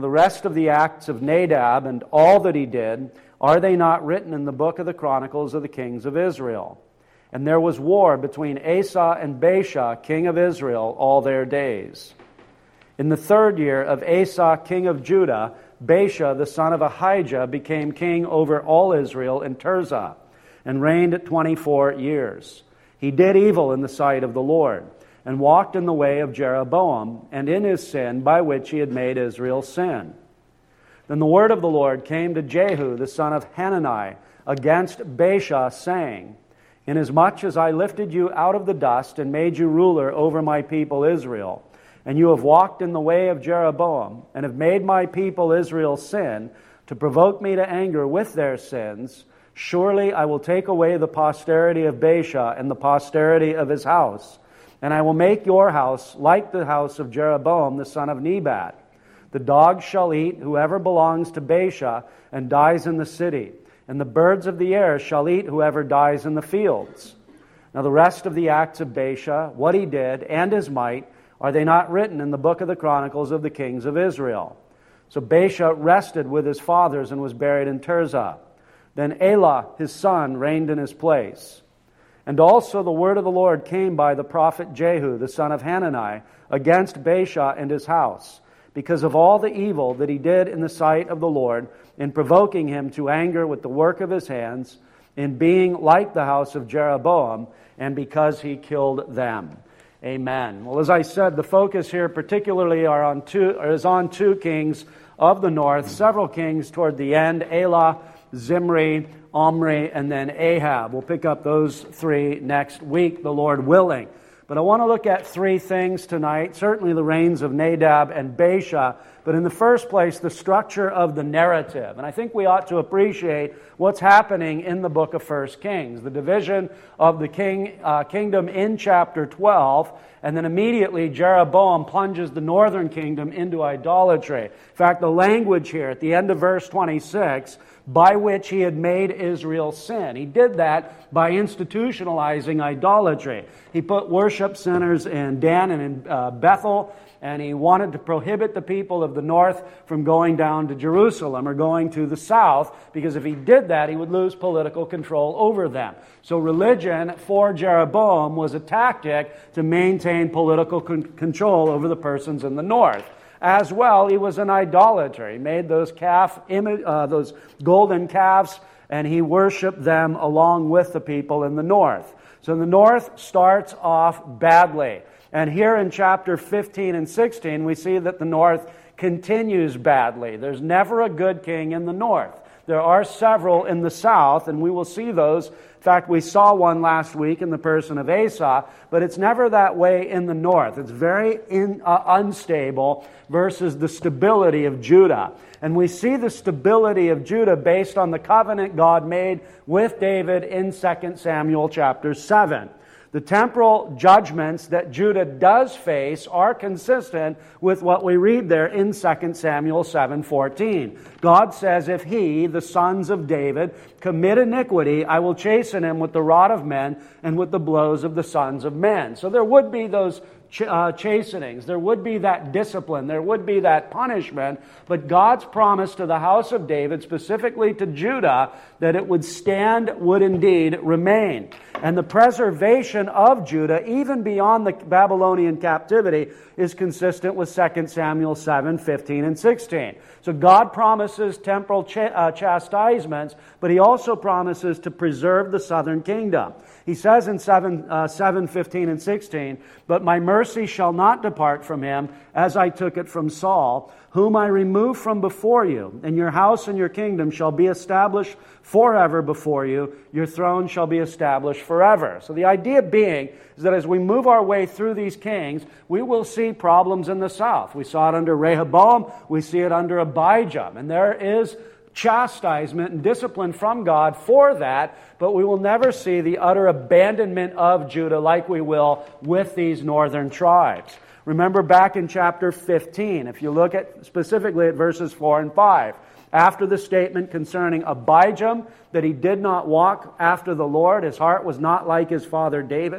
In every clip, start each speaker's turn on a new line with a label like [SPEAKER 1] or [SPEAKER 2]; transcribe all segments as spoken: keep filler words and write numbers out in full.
[SPEAKER 1] the rest of the acts of Nadab and all that he did, are they not written in the book of the Chronicles of the kings of Israel? And there was war between Asa and Baasha, king of Israel, all their days. In the third year of Asa, king of Judah, Baasha, the son of Ahijah, became king over all Israel in Tirzah, and reigned twenty-four years. He did evil in the sight of the Lord, and walked in the way of Jeroboam, and in his sin by which he had made Israel sin. Then the word of the Lord came to Jehu, the son of Hanani, against Baasha, saying, Inasmuch as I lifted you out of the dust, and made you ruler over my people Israel, and you have walked in the way of Jeroboam, and have made my people Israel sin, to provoke me to anger with their sins, surely I will take away the posterity of Baasha and the posterity of his house, and I will make your house like the house of Jeroboam the son of Nebat. The dogs shall eat whoever belongs to Baasha and dies in the city, and the birds of the air shall eat whoever dies in the fields. Now the rest of the acts of Baasha, what he did, and his might, are they not written in the book of the Chronicles of the kings of Israel? So Baasha rested with his fathers and was buried in Tirzah. Then Elah, his son, reigned in his place. And also the word of the Lord came by the prophet Jehu, the son of Hanani, against Baasha and his house, because of all the evil that he did in the sight of the Lord, in provoking him to anger with the work of his hands, in being like the house of Jeroboam, and because he killed them. Amen. Well, as I said, the focus here particularly are on two, or is on two kings of the north, several kings toward the end, Elah, Zimri, Omri, and then Ahab. We'll pick up those three next week, the Lord willing. But I want to look at three things tonight, certainly the reigns of Nadab and Baasha, but in the first place, the structure of the narrative. And I think we ought to appreciate what's happening in the book of First Kings, the division of the king uh, kingdom in chapter twelve, and then immediately Jeroboam plunges the northern kingdom into idolatry. In fact, the language here at the end of verse twenty-six, by which he had made Israel sin. He did that by institutionalizing idolatry. He put worship centers in Dan and in uh, Bethel, and he wanted to prohibit the people of the north from going down to Jerusalem or going to the south, because if he did that, he would lose political control over them. So religion for Jeroboam was a tactic to maintain political con- control over the persons in the north. As well, he was an idolater. He made those calf, image, uh, those golden calves, and he worshipped them along with the people in the north. So the north starts off badly. And here in chapter fifteen and sixteen, we see that the north continues badly. There's never a good king in the north. There are several in the south, and we will see those. In fact, we saw one last week in the person of Asa, but it's never that way in the north. It's very in, uh, unstable versus the stability of Judah. And we see the stability of Judah based on the covenant God made with David in Second Samuel chapter seven. The temporal judgments that Judah does face are consistent with what we read there in Second Samuel seven fourteen. God says, if he, the sons of David, commit iniquity, I will chasten him with the rod of men and with the blows of the sons of men. So there would be those ch- uh, chastenings. There would be that discipline. There would be that punishment. But God's promise to the house of David, specifically to Judah, that it would stand, would indeed remain. And the preservation of Judah, even beyond the Babylonian captivity, is consistent with Second Samuel seven fifteen and sixteen. So God promises temporal ch- uh, chastisements, but He also promises to preserve the southern kingdom. He says in seven fifteen and sixteen, but my mercy shall not depart from him, as I took it from Saul, whom I removed from before you, and your house and your kingdom shall be established forever before you. Your throne shall be established forever. So the idea being is that as we move our way through these kings, we will see problems in the south. We saw it under Rehoboam. We see it under Abijah. And there is chastisement and discipline from God for that, but we will never see the utter abandonment of Judah like we will with these northern tribes. Remember back in chapter fifteen, if you look at specifically at verses four and five, after the statement concerning Abijam, that he did not walk after the Lord, his heart was not like his father David,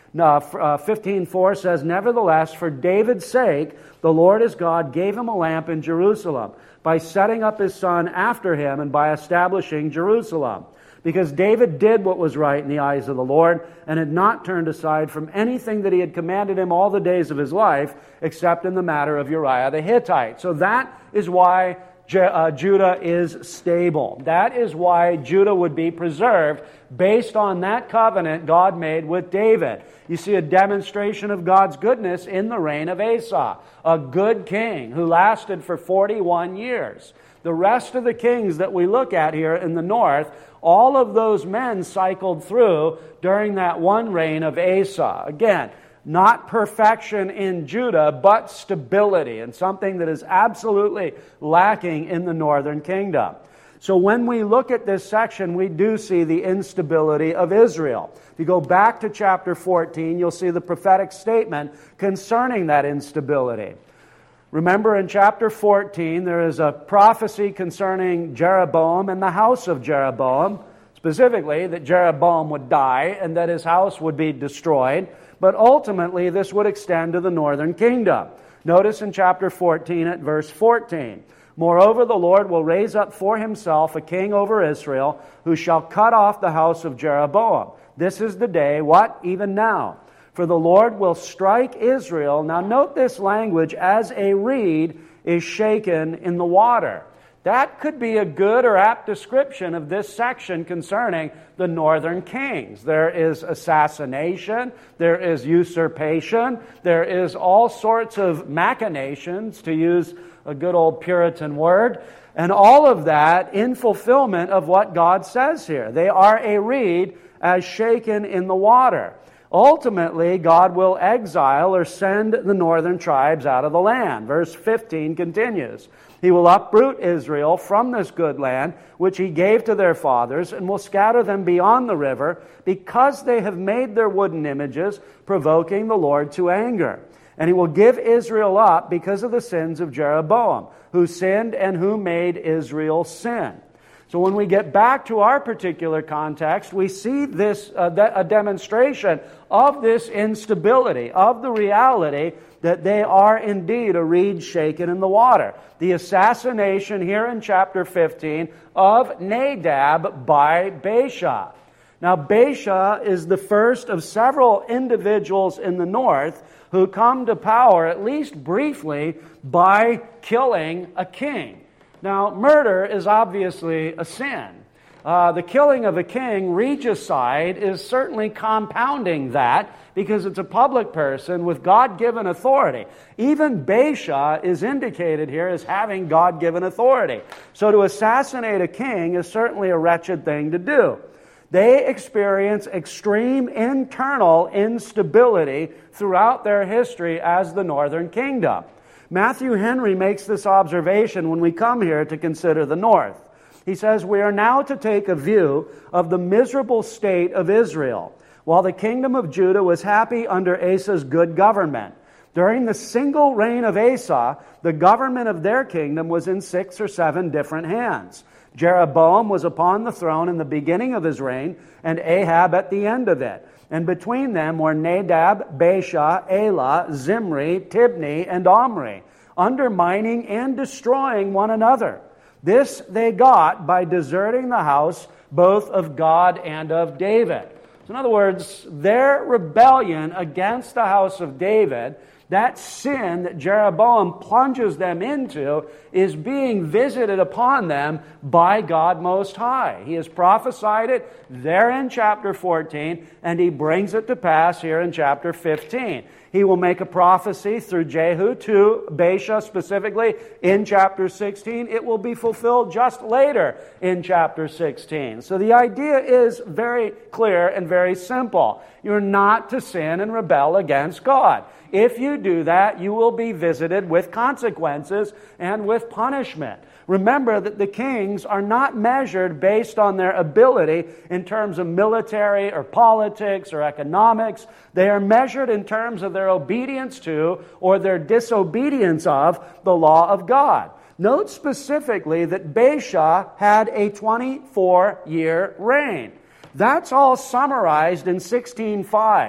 [SPEAKER 1] fifteen four says, "Nevertheless, for David's sake, the Lord his God gave him a lamp in Jerusalem, by setting up his son after him and by establishing Jerusalem. Because David did what was right in the eyes of the Lord, and had not turned aside from anything that he had commanded him all the days of his life, except in the matter of Uriah the Hittite." So that is why Uh, Judah is stable. That is why Judah would be preserved based on that covenant God made with David. You see a demonstration of God's goodness in the reign of Asa, a good king who lasted for forty-one years. The rest of the kings that we look at here in the north, all of those men cycled through during that one reign of Asa. Again, not perfection in Judah, but stability, and something that is absolutely lacking in the northern kingdom. So when we look at this section, we do see the instability of Israel. If you go back to chapter fourteen, you'll see the prophetic statement concerning that instability. Remember in chapter fourteen, there is a prophecy concerning Jeroboam and the house of Jeroboam, specifically that Jeroboam would die and that his house would be destroyed. But ultimately, this would extend to the northern kingdom. Notice in chapter fourteen at verse fourteen, "Moreover, the Lord will raise up for himself a king over Israel, who shall cut off the house of Jeroboam. This is the day," what? Even now. "For the Lord will strike Israel." Now note this language, "as a reed is shaken in the water." That could be a good or apt description of this section concerning the northern kings. There is assassination, there is usurpation, there is all sorts of machinations, to use a good old Puritan word, and all of that in fulfillment of what God says here. They are a reed as shaken in the water. Ultimately, God will exile or send the northern tribes out of the land. Verse fifteen continues, "He will uproot Israel from this good land, which he gave to their fathers, and will scatter them beyond the river, because they have made their wooden images, provoking the Lord to anger. And he will give Israel up because of the sins of Jeroboam, who sinned and who made Israel sin." So when we get back to our particular context, we see this uh, a demonstration of this instability, of the reality that they are indeed a reed shaken in the water. The assassination here in chapter fifteen of Nadab by Baasha. Now, Baasha is the first of several individuals in the north who come to power, at least briefly, by killing a king. Now, murder is obviously a sin. Uh, the killing of a king, regicide, is certainly compounding that because it's a public person with God-given authority. Even Baasha is indicated here as having God-given authority. So to assassinate a king is certainly a wretched thing to do. They experience extreme internal instability throughout their history as the northern kingdom. Matthew Henry makes this observation when we come here to consider the north. He says, "We are now to take a view of the miserable state of Israel, while the kingdom of Judah was happy under Asa's good government. During the single reign of Asa, the government of their kingdom was in six or seven different hands. Jeroboam was upon the throne in the beginning of his reign, and Ahab at the end of it. And between them were Nadab, Baasha, Elah, Zimri, Tibni, and Omri, undermining and destroying one another. This they got by deserting the house both of God and of David." So in other words, their rebellion against the house of David, that sin that Jeroboam plunges them into, is being visited upon them by God Most High. He has prophesied it there in chapter fourteen, and he brings it to pass here in chapter fifteen. He will make a prophecy through Jehu to Baasha specifically in chapter sixteen. It will be fulfilled just later in chapter sixteen. So the idea is very clear and very simple. You're not to sin and rebel against God. If you do that, you will be visited with consequences and with punishment. Remember that the kings are not measured based on their ability in terms of military or politics or economics. They are measured in terms of their obedience to or their disobedience of the law of God. Note specifically that Baasha had a twenty-four year reign. That's all summarized in sixteen five.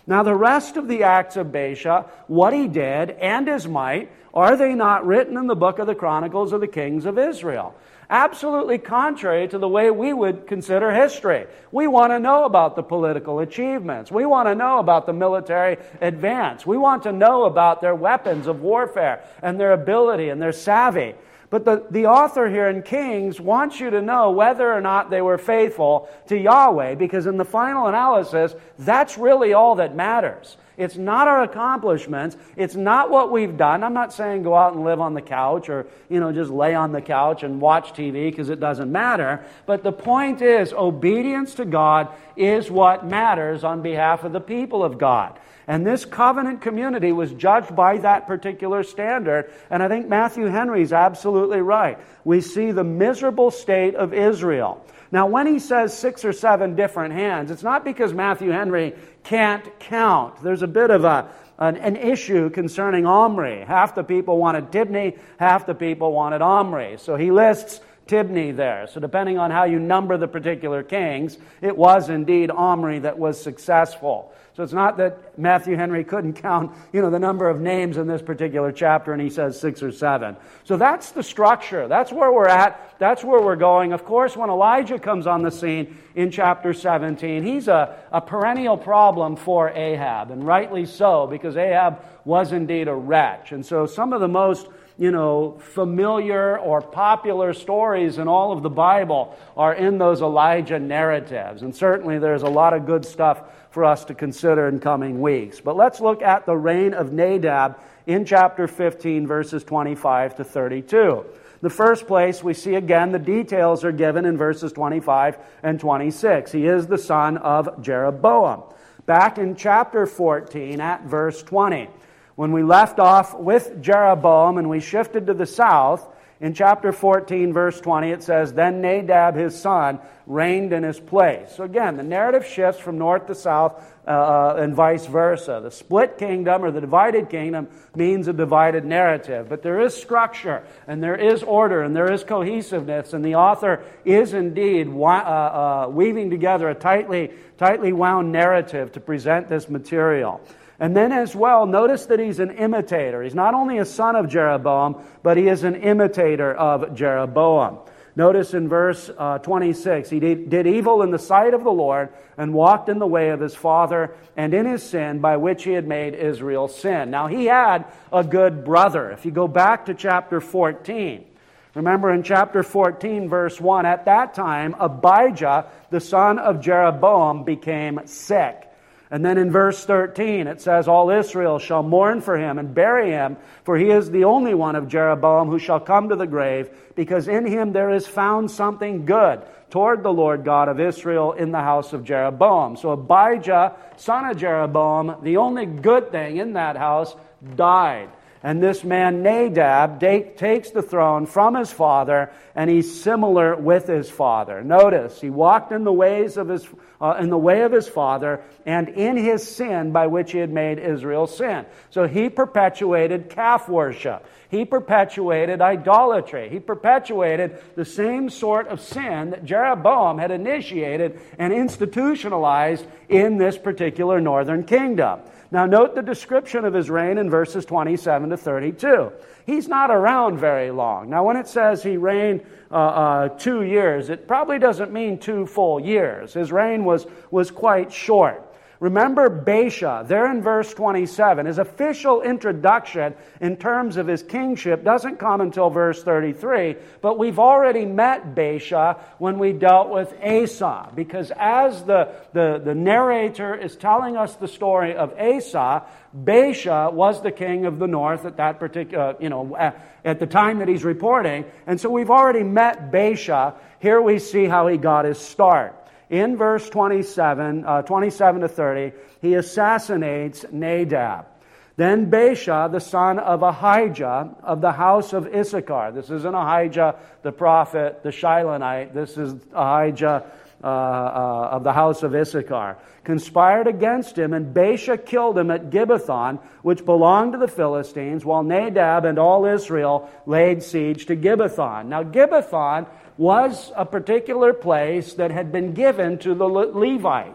[SPEAKER 1] Now the rest of the acts of Baasha, what he did, and his might, are they not written in the book of the Chronicles of the Kings of Israel? Absolutely contrary to the way we would consider history. We want to know about the political achievements. We want to know about the military advance. We want to know about their weapons of warfare and their ability and their savvy. But the, the author here in Kings wants you to know whether or not they were faithful to Yahweh, because in the final analysis, that's really all that matters. It's not our accomplishments. It's not what we've done. I'm not saying go out and live on the couch or, you know, just lay on the couch and watch T V because it doesn't matter. But the point is, obedience to God is what matters on behalf of the people of God. And this covenant community was judged by that particular standard. And I think Matthew Henry is absolutely right. We see the miserable state of Israel. Now, when he says six or seven different hands, it's not because Matthew Henry can't count. There's a bit of a an, an issue concerning Omri. Half the people wanted Tibni, half the people wanted Omri. So he lists Tibni there. So depending on how you number the particular kings, it was indeed Omri that was successful. So it's not that Matthew Henry couldn't count, you know, the number of names in this particular chapter and he says six or seven. So that's the structure. That's where we're at. That's where we're going. Of course, when Elijah comes on the scene in chapter seventeen, he's a, a perennial problem for Ahab, and rightly so, because Ahab was indeed a wretch. And so some of the most you know, familiar or popular stories in all of the Bible are in those Elijah narratives. And certainly there's a lot of good stuff for us to consider in coming weeks. But let's look at the reign of Nadab in chapter fifteen, verses twenty-five to thirty-two. The first place we see again the details are given in verses twenty-five and twenty-six. He is the son of Jeroboam. Back in chapter fourteen at verse twenty. When we left off with Jeroboam and we shifted to the south, in chapter fourteen, verse twenty, it says, "Then Nadab his son reigned in his place." So again, the narrative shifts from north to south uh, and vice versa. The split kingdom or the divided kingdom means a divided narrative. But there is structure and there is order and there is cohesiveness, and the author is indeed uh, uh, weaving together a tightly, tightly wound narrative to present this material. And then as well, notice that he's an imitator. He's not only a son of Jeroboam, but he is an imitator of Jeroboam. Notice in verse uh, twenty-six, he did, did evil in the sight of the Lord and walked in the way of his father and in his sin by which he had made Israel sin. Now he had a good brother. If you go back to chapter fourteen, remember in chapter fourteen, verse one, at that time Abijah, the son of Jeroboam, became sick. And then in verse thirteen, it says, "All Israel shall mourn for him and bury him, for he is the only one of Jeroboam who shall come to the grave, because in him there is found something good toward the Lord God of Israel in the house of Jeroboam." So Abijah, son of Jeroboam, the only good thing in that house, died. And this man Nadab takes the throne from his father, and he's similar with his father. Notice, he walked in the ways of his uh, in the way of his father, and in his sin by which he had made Israel sin. So he perpetuated calf worship. He perpetuated idolatry. He perpetuated the same sort of sin that Jeroboam had initiated and institutionalized in this particular northern kingdom. Now note the description of his reign in verses twenty-seven to thirty-two. He's not around very long. Now when it says he reigned uh, uh, two years, it probably doesn't mean two full years. His reign was, was quite short. Remember Baasha, there in verse twenty-seven, his official introduction in terms of his kingship doesn't come until verse thirty-three, but we've already met Baasha when we dealt with Asa, because as the, the, the narrator is telling us the story of Asa, Baasha was the king of the north at that particular, you know, at the time that he's reporting, and so we've already met Baasha. Here we see how he got his start. In verse twenty-seven, uh, twenty-seven to thirty, he assassinates Nadab. Then Baasha, the son of Ahijah of the house of Issachar. This isn't Ahijah the prophet, the Shilonite. This is Ahijah uh, uh, of the house of Issachar. Conspired against him, and Baasha killed him at Gibbethon, which belonged to the Philistines, while Nadab and all Israel laid siege to Gibbethon. Now Gibbethon was a particular place that had been given to the Levites.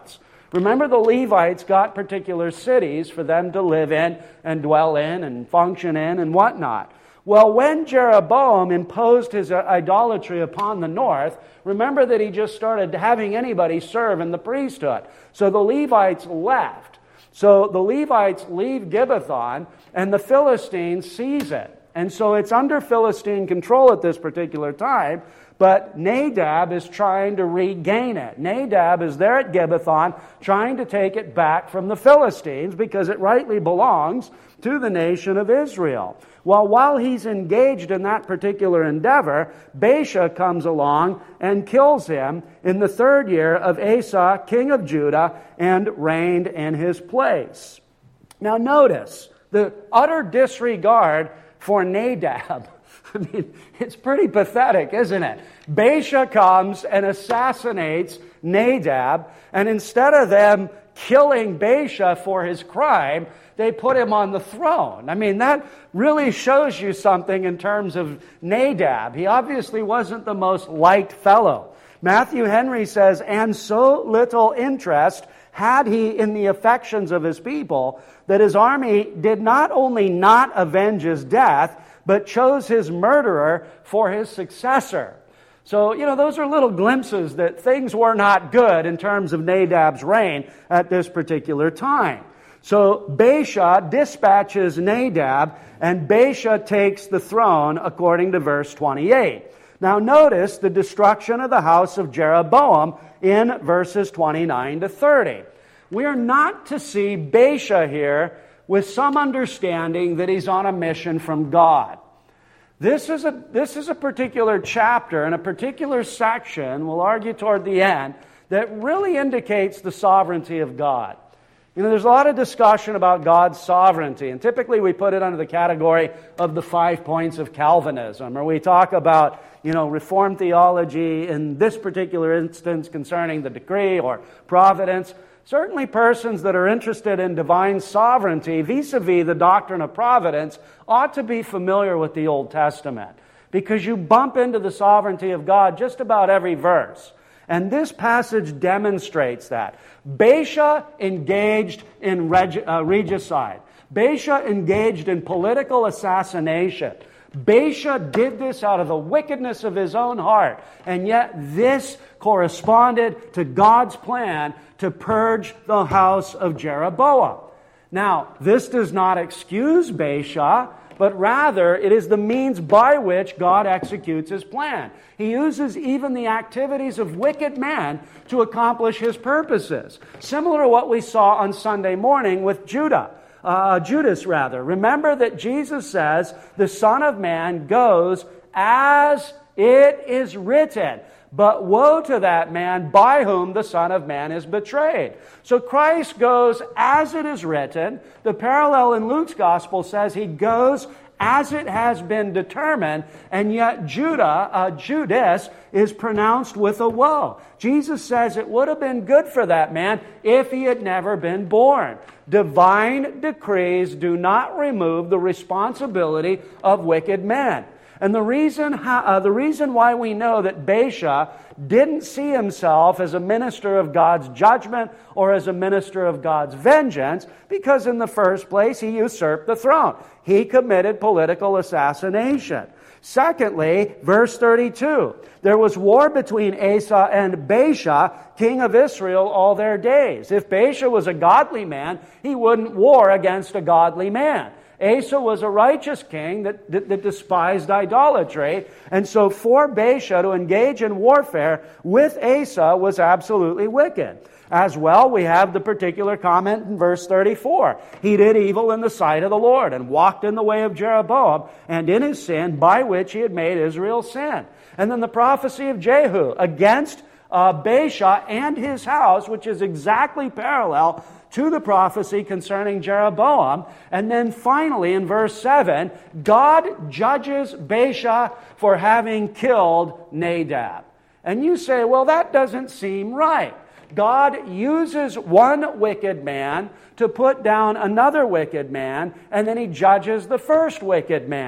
[SPEAKER 1] Remember, the Levites got particular cities for them to live in and dwell in and function in and whatnot. Well, when Jeroboam imposed his idolatry upon the north, remember that he just started having anybody serve in the priesthood. So the Levites left. So the Levites leave Gibbethon, and the Philistines seize it. And so it's under Philistine control at this particular time, but Nadab is trying to regain it. Nadab is there at Gibbethon trying to take it back from the Philistines because it rightly belongs to the nation of Israel. Well, while he's engaged in that particular endeavor, Baasha comes along and kills him in the third year of Asa, king of Judah, and reigned in his place. Now notice the utter disregard for Nadab. I mean, it's pretty pathetic, isn't it? Baasha comes and assassinates Nadab, and instead of them killing Baasha for his crime, they put him on the throne. I mean, that really shows you something in terms of Nadab. He obviously wasn't the most liked fellow. Matthew Henry says, and so little interest had he in the affections of his people that his army did not only not avenge his death, but chose his murderer for his successor. So, you know, those are little glimpses that things were not good in terms of Nadab's reign at this particular time. So Baasha dispatches Nadab, and Baasha takes the throne according to verse twenty-eight. Now notice the destruction of the house of Jeroboam in verses twenty-nine to thirty. We are not to see Baasha here with some understanding that he's on a mission from God. This is a, this is a particular chapter and a particular section, we'll argue toward the end, that really indicates the sovereignty of God. You know, there's a lot of discussion about God's sovereignty, and typically we put it under the category of the five points of Calvinism, or we talk about, you know, Reformed theology in this particular instance concerning the decree or providence. Certainly persons that are interested in divine sovereignty vis-a-vis the doctrine of providence ought to be familiar with the Old Testament, because you bump into the sovereignty of God just about every verse. And this passage demonstrates that. Baasha engaged in reg- uh, regicide. Baasha engaged in political assassination. Baasha did this out of the wickedness of his own heart. And yet this corresponded to God's plan to purge the house of Jeroboam. Now, this does not excuse Baasha, but rather it is the means by which God executes his plan. He uses even the activities of wicked men to accomplish his purposes. Similar to what we saw on Sunday morning with Judah. Uh, Judas, rather. Remember that Jesus says, the Son of Man goes as it is written. But woe to that man by whom the Son of Man is betrayed. So Christ goes as it is written. The parallel in Luke's gospel says he goes as it has been determined, and yet Judah, uh, Judas, is pronounced with a woe. Jesus says it would have been good for that man if he had never been born. Divine decrees do not remove the responsibility of wicked men. And the reason how, uh, the reason why we know that Baasha didn't see himself as a minister of God's judgment or as a minister of God's vengeance, because in the first place he usurped the throne. He committed political assassination. Secondly, verse thirty-two, there was war between Asa and Baasha, king of Israel, all their days. If Baasha was a godly man, he wouldn't war against a godly man. Asa was a righteous king that, that, that despised idolatry, and so for Baasha to engage in warfare with Asa was absolutely wicked. As well, we have the particular comment in verse thirty-four. He did evil in the sight of the Lord and walked in the way of Jeroboam and in his sin by which he had made Israel sin. And then the prophecy of Jehu against uh, Baasha and his house, which is exactly parallel to the prophecy concerning Jeroboam. And then finally in verse seven, God judges Baasha for having killed Nadab. And you say, well, that doesn't seem right. God uses one wicked man to put down another wicked man, and then he judges the first wicked man.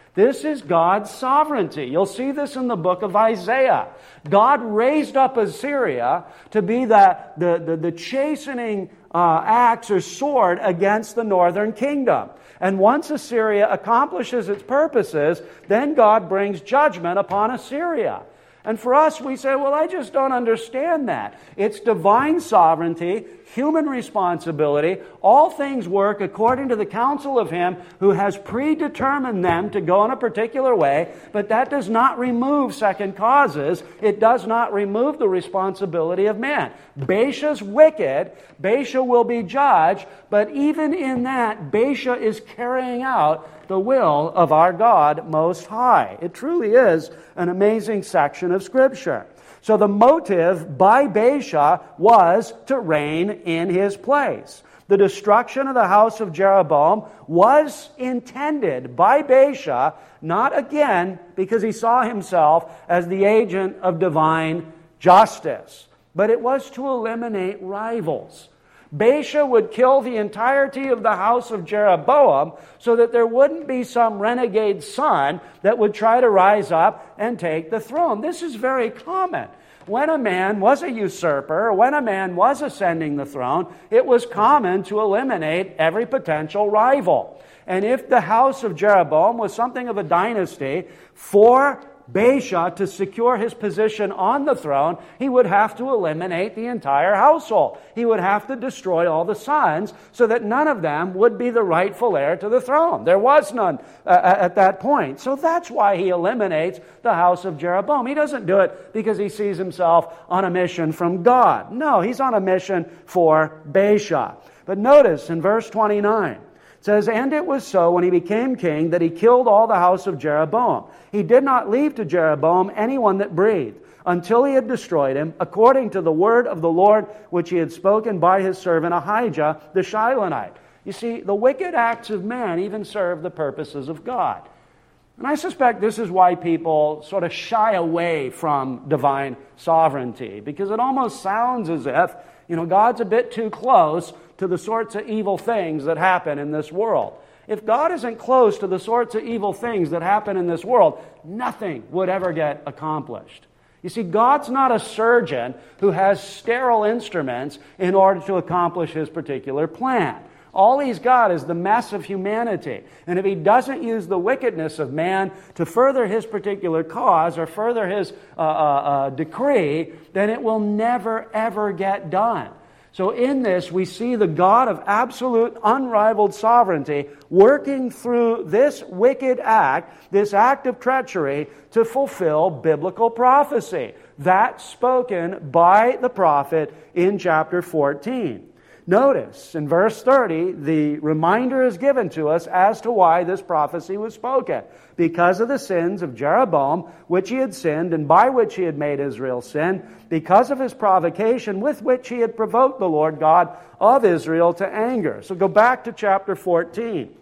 [SPEAKER 1] This is God's sovereignty. You'll see this in the book of Isaiah. God raised up Assyria to be the, the, the, the chastening uh, axe or sword against the northern kingdom. And once Assyria accomplishes its purposes, then God brings judgment upon Assyria. And for us, we say, well, I just don't understand that. It's divine sovereignty, human responsibility. All things work according to the counsel of Him who has predetermined them to go in a particular way, but that does not remove second causes. It does not remove the responsibility of man. Baasha's wicked. Baasha will be judged, but even in that, Baasha is carrying out the will of our God Most High. It truly is an amazing section of Scripture. So the motive by Baasha was to reign in his place. The destruction of the house of Jeroboam was intended by Baasha, not again because he saw himself as the agent of divine justice, but it was to eliminate rivals. Baasha would kill the entirety of the house of Jeroboam so that there wouldn't be some renegade son that would try to rise up and take the throne. This is very common. When a man was a usurper, or when a man was ascending the throne, it was common to eliminate every potential rival. And if the house of Jeroboam was something of a dynasty, for Baasha to secure his position on the throne, he would have to eliminate the entire household. He would have to destroy all the sons so that none of them would be the rightful heir to the throne. There was none uh, at that point. So that's why he eliminates the house of Jeroboam. He doesn't do it because he sees himself on a mission from God. No, he's on a mission for Baasha. But notice in verse twenty-nine, it says, "And it was so when he became king that he killed all the house of Jeroboam. He did not leave to Jeroboam anyone that breathed, until he had destroyed him, according to the word of the Lord which he had spoken by his servant Ahijah the Shilonite." You see, the wicked acts of man even serve the purposes of God. And I suspect this is why people sort of shy away from divine sovereignty, because it almost sounds as if, you know, God's a bit too close to the sorts of evil things that happen in this world. If God isn't close to the sorts of evil things that happen in this world, nothing would ever get accomplished. You see, God's not a surgeon who has sterile instruments in order to accomplish His particular plan. All He's got is the mess of humanity. And if He doesn't use the wickedness of man to further His particular cause or further His uh, uh, uh, decree, then it will never, ever get done. So in this, we see the God of absolute, unrivaled sovereignty working through this wicked act, this act of treachery, to fulfill biblical prophecy. That's spoken by the prophet in chapter fourteen. Notice, in verse thirty, the reminder is given to us as to why this prophecy was spoken. Because of the sins of Jeroboam, which he had sinned, and by which he had made Israel sin, because of his provocation with which he had provoked the Lord God of Israel to anger. So go back to chapter fourteen.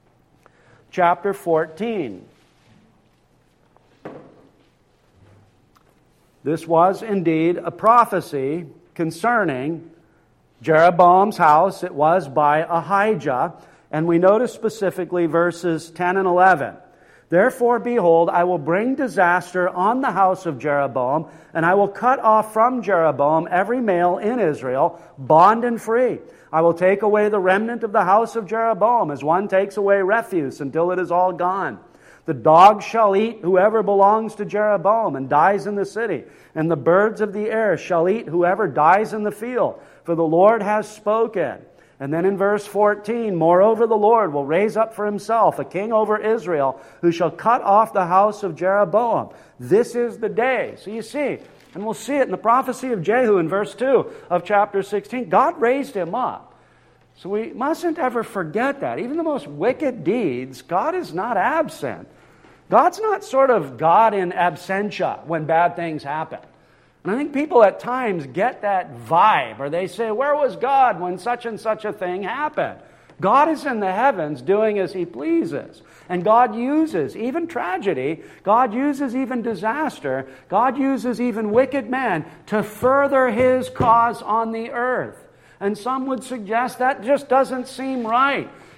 [SPEAKER 1] Chapter fourteen. This was indeed a prophecy concerning Jeroboam's house. It was by Ahijah, and we notice specifically verses ten and eleven. "Therefore, behold, I will bring disaster on the house of Jeroboam, and I will cut off from Jeroboam every male in Israel, bond and free. I will take away the remnant of the house of Jeroboam, as one takes away refuse until it is all gone. The dog shall eat whoever belongs to Jeroboam and dies in the city, and the birds of the air shall eat whoever dies in the field, for the Lord has spoken." And then in verse fourteen, "Moreover, the Lord will raise up for himself a king over Israel, who shall cut off the house of Jeroboam. This is the day." So you see, and we'll see it in the prophecy of Jehu in verse two of chapter sixteen, God raised him up. So we mustn't ever forget that. Even the most wicked deeds, God is not absent. God's not sort of God in absentia when bad things happen. And I think people at times get that vibe, or they say, where was God when such and such a thing happened? God is in the heavens doing as He pleases. And God uses even tragedy, God uses even disaster, God uses even wicked men to further His cause on the earth. And some would suggest that just doesn't seem right.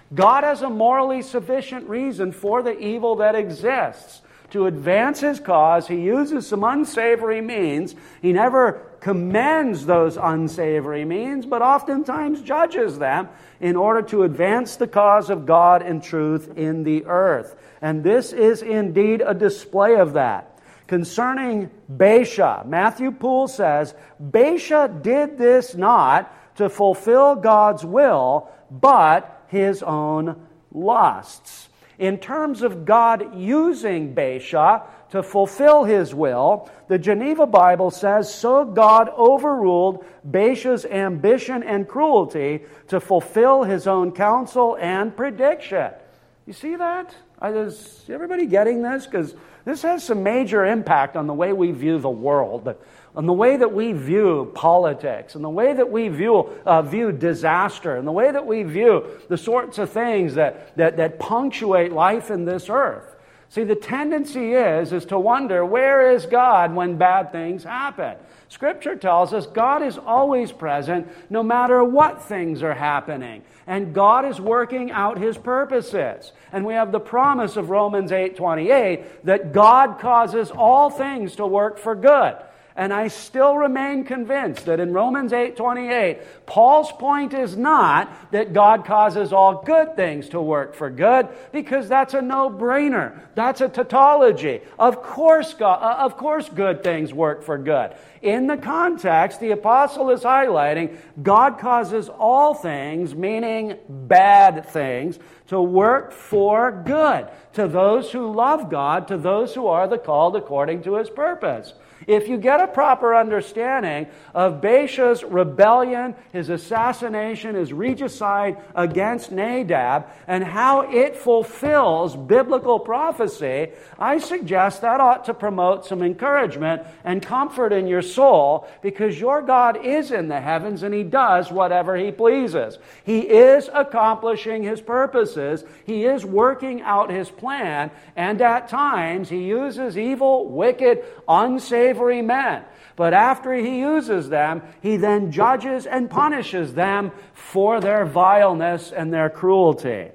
[SPEAKER 1] God has a morally sufficient reason for the evil that exists. To advance his cause, he uses some unsavory means. He never commends those unsavory means, but oftentimes judges them in order to advance the cause of God and truth in the earth. And this is indeed a display of that. Concerning Baasha, Matthew Poole says, Baasha did this not to fulfill God's will, but his own lusts. In terms of God using Baasha to fulfill his will, the Geneva Bible says, so God overruled Baasha's ambition and cruelty to fulfill his own counsel and prediction. You see that? Is everybody getting this? Because this has some major impact on the way we view the world, on the way that we view politics, and the way that we view uh, view disaster, and the way that we view the sorts of things that, that, that punctuate life in this earth. See, the tendency is, is to wonder, where is God when bad things happen? Scripture tells us God is always present no matter what things are happening. And God is working out his purposes. And we have the promise of Romans eight twenty-eight that God causes all things to work for good. And I still remain convinced that in Romans eight twenty-eight, Paul's point is not that God causes all good things to work for good, because that's a no-brainer. That's a tautology. Of course, God, uh, of course good things work for good. In the context, the apostle is highlighting God causes all things, meaning bad things, to work for good, to those who love God, to those who are the called according to his purpose. If you get a proper understanding of Baasha's rebellion, his assassination, his regicide against Nadab, and how it fulfills biblical prophecy, I suggest that ought to promote some encouragement and comfort in your soul, because your God is in the heavens and he does whatever he pleases. He is accomplishing his purposes. He is working out his plan, and at times he uses evil, wicked, unsavory men. But after he uses them, he then judges and punishes them for their vileness and their cruelty.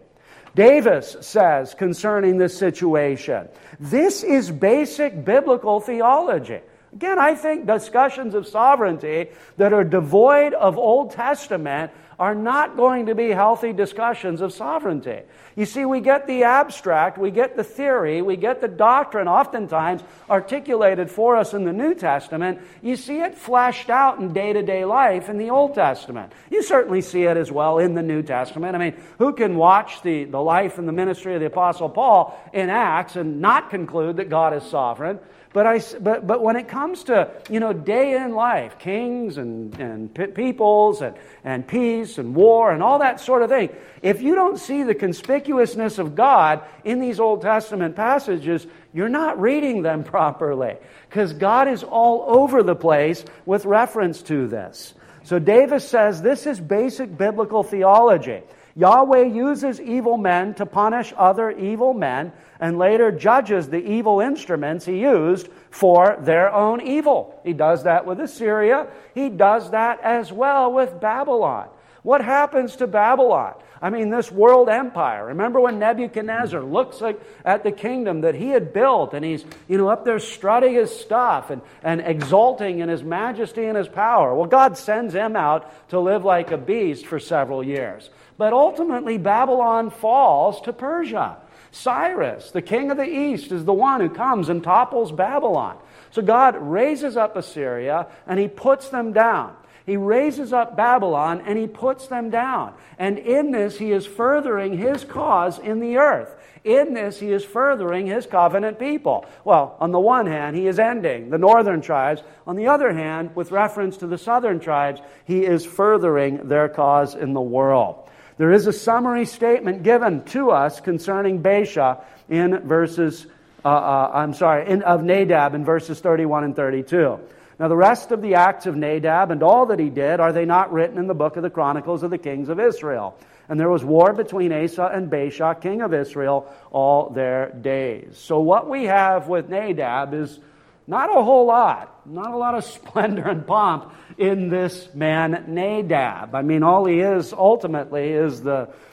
[SPEAKER 1] Davis says concerning this situation, this is basic biblical theology. Again, I think discussions of sovereignty that are devoid of Old Testament are not going to be healthy discussions of sovereignty. You see, we get the abstract, we get the theory, we get the doctrine oftentimes articulated for us in the New Testament. You see it fleshed out in day-to-day life in the Old Testament. You certainly see it as well in the New Testament. I mean, who can watch the, the life and the ministry of the Apostle Paul in Acts and not conclude that God is sovereign? But I, but but when it comes to, you know, day in life, kings and and peoples and and peace and war and all that sort of thing, if you don't see the conspicuousness of God in these Old Testament passages, you're not reading them properly, because God is all over the place with reference to this. So Davis says this is basic biblical theology. Yahweh uses evil men to punish other evil men, and later judges the evil instruments he used for their own evil. He does that with Assyria. He does that as well with Babylon. What happens to Babylon? I mean, this world empire. Remember when Nebuchadnezzar looks like at the kingdom that he had built, and he's, you know, up there strutting his stuff and, and exulting in his majesty and his power. Well, God sends him out to live like a beast for several years. But ultimately, Babylon falls to Persia. Cyrus, the king of the east, is the one who comes and topples Babylon. So God raises up Assyria, and he puts them down. He raises up Babylon, and he puts them down. And in this, he is furthering his cause in the earth. In this, he is furthering his covenant people. Well, on the one hand, he is ending the northern tribes. On the other hand, with reference to the southern tribes, he is furthering their cause in the world. There is a summary statement given to us concerning Baasha in verses, uh, uh, I'm sorry, in, of Nadab in verses thirty-one and thirty-two. Now the rest of the acts of Nadab and all that he did, are they not written in the book of the Chronicles of the Kings of Israel? And there was war between Asa and Baasha, king of Israel, all their days. So what we have with Nadab is not a whole lot, not a lot of splendor and pomp in this man Nadab. I mean, all he is ultimately is the,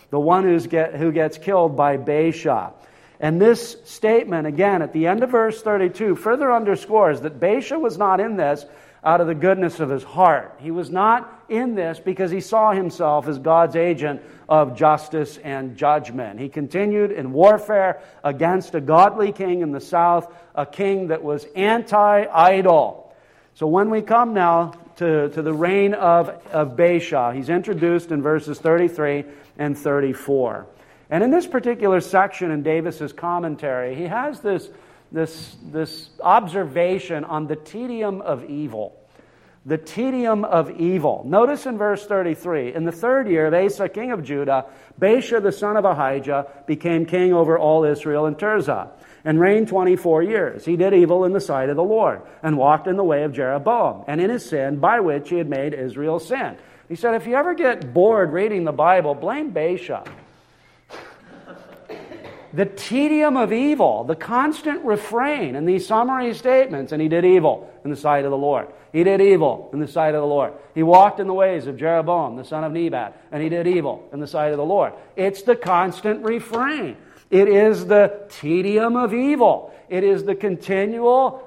[SPEAKER 1] the one who's get, who gets killed by Baasha. And this statement, again, at the end of verse thirty-two, further underscores that Baasha was not in this out of the goodness of his heart. He was not in this because he saw himself as God's agent of justice and judgment. He continued in warfare against a godly king in the south, a king that was anti-idol. So when we come now to, to the reign of, of Baasha, he's introduced in verses thirty-three and thirty-four. And in this particular section in Davis's commentary, he has this, this, this observation on the tedium of evil. The tedium of evil. Notice in verse thirty-three, in the third year of Asa, king of Judah, Baasha the son of Ahijah became king over all Israel in Tirzah, and reigned twenty-four years. He did evil in the sight of the Lord, and walked in the way of Jeroboam, and in his sin by which he had made Israel sin. He said, if you ever get bored reading the Bible, blame Baasha. The tedium of evil, the constant refrain in these summary statements, and he did evil in the sight of the Lord. He did evil in the sight of the Lord. He walked in the ways of Jeroboam, the son of Nebat, and he did evil in the sight of the Lord. It's the constant refrain. It is the tedium of evil. It is the continual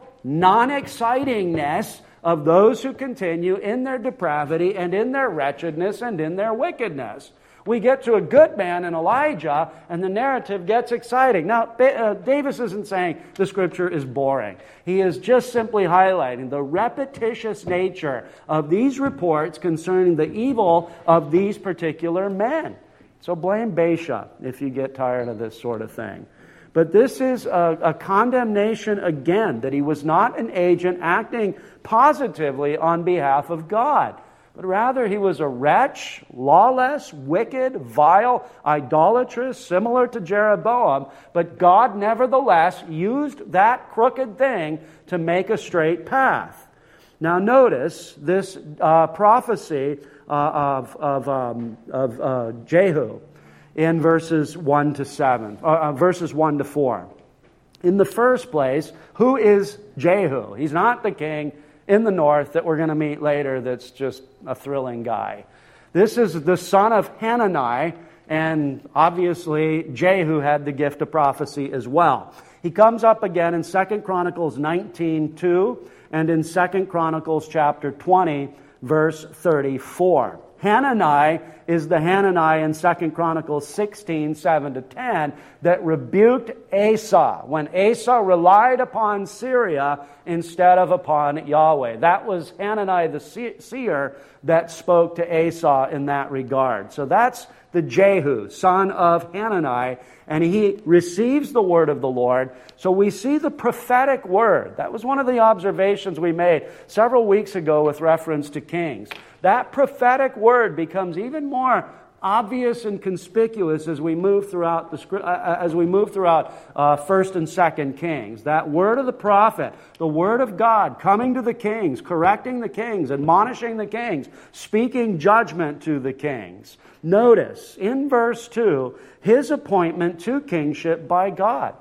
[SPEAKER 1] non-excitingness of those who continue in their depravity and in their wretchedness and in their wickedness. We get to a good man in Elijah, and the narrative gets exciting. Now, uh, Davis isn't saying the Scripture is boring. He is just simply highlighting the repetitious nature of these reports concerning the evil of these particular men. So blame Baasha if you get tired of this sort of thing. But this is a, a condemnation again, that he was not an agent acting positively on behalf of God. But rather he was a wretch, lawless, wicked, vile, idolatrous, similar to Jeroboam. But God nevertheless used that crooked thing to make a straight path. Now notice this uh, prophecy uh, of, of, um, of uh, Jehu in verses one to seven, uh, verses one to four. In the first place, who is Jehu? He's not the king in the north that we're going to meet later that's just a thrilling guy. This is the son of Hanani, and obviously Jehu had the gift of prophecy as well. He comes up again in Second Chronicles nineteen two and in Second Chronicles chapter twenty, verse thirty-four. Hanani is the Hanani in Second Chronicles sixteen, seven to ten that rebuked Asa when Asa relied upon Syria instead of upon Yahweh. That was Hanani the seer that spoke to Asa in that regard. So that's the Jehu, son of Hanani, and he receives the word of the Lord. So we see the prophetic word. That was one of the observations we made several weeks ago with reference to Kings. That prophetic word becomes even more obvious and conspicuous as we move throughout the uh, as we move throughout uh, First and Second Kings. That word of the prophet, the word of God, coming to the kings, correcting the kings, admonishing the kings, speaking judgment to the kings. Notice in verse two his appointment to kingship by God.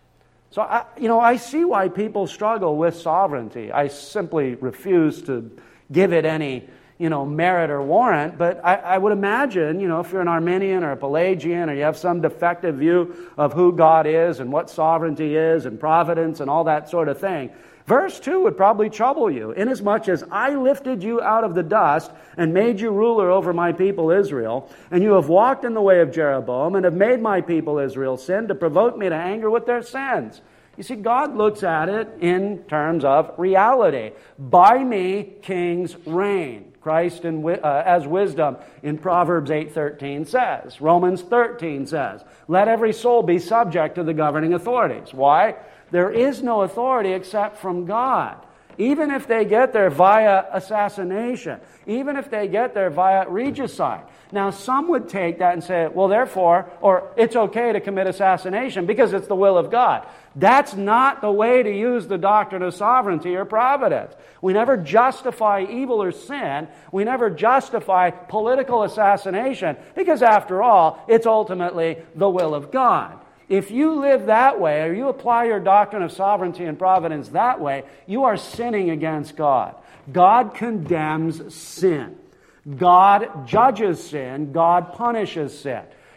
[SPEAKER 1] So I, you know, I see why people struggle with sovereignty. I simply refuse to give it any, you know, merit or warrant, but I, I would imagine, you know, if you're an Arminian or a Pelagian or you have some defective view of who God is and what sovereignty is and providence and all that sort of thing, verse two would probably trouble you. Inasmuch as I lifted you out of the dust and made you ruler over my people Israel, and you have walked in the way of Jeroboam and have made my people Israel sin to provoke me to anger with their sins. You see, God looks at it in terms of reality. By me, kings reign. Christ in, uh, as wisdom in Proverbs eight thirteen says. Romans thirteen says, let every soul be subject to the governing authorities. Why? There is no authority except from God. Even if they get there via assassination, even if they get there via regicide. Now, some would take that and say, well, therefore, or it's okay to commit assassination because it's the will of God. That's not the way to use the doctrine of sovereignty or providence. We never justify evil or sin. We never justify political assassination because, after all, it's ultimately the will of God. If you live that way, or you apply your doctrine of sovereignty and providence that way, you are sinning against God. God condemns sin. God judges sin. God punishes sin.